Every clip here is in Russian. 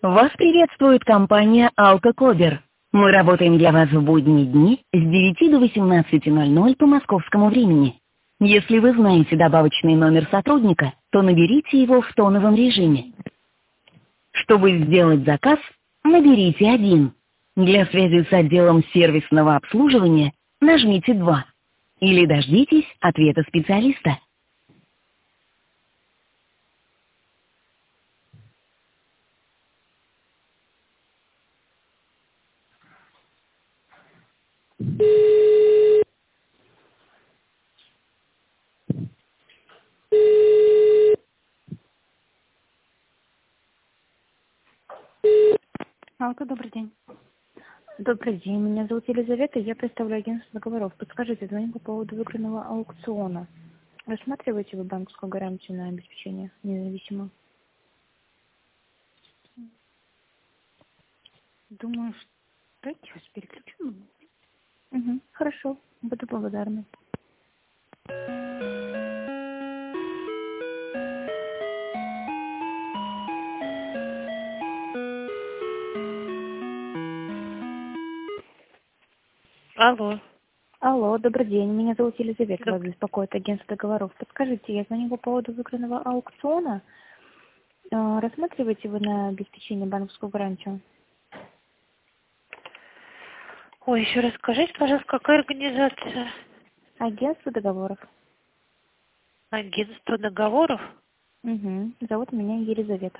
Вас приветствует компания «Алкокобер». Мы работаем для вас в будние дни с 9 до 18:00 по московскому времени. Если вы знаете добавочный номер сотрудника, то наберите его в тоновом режиме. Чтобы сделать заказ, наберите 1. Для связи с отделом сервисного обслуживания нажмите 2. Или дождитесь ответа специалиста. Алка, добрый день. Добрый день, меня зовут Елизавета, я представляю агентство договоров. Подскажите, звоню по поводу выигранного аукциона. Рассматриваете вы банковскую гарантию на обеспечение независимо? Думаю, что... Дайте вас переключу. Угу, хорошо, буду благодарна. Алло. Алло, добрый день, меня зовут Елизавета, вас Добрый. беспокоит агентство договоров. Подскажите, я звоню по поводу выигранного аукциона. Рассматриваете вы на обеспечение банковскую гарантию? Ой, еще раз скажите, пожалуйста, какая организация? Агентство договоров. Агентство договоров? Угу, зовут меня Елизавета.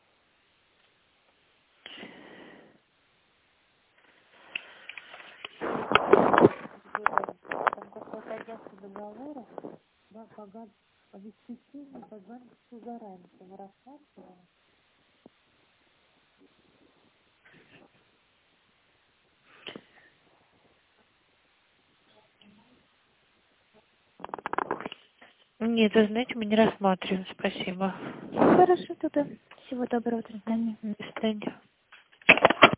Там какое-то агентство договоров, да, обеспечение по банковской гарантии. Вы рассматривали? Нет, вы знаете, мы не рассматриваем. Спасибо. Хорошо, тогда. Всего доброго, до свидания. До свидания.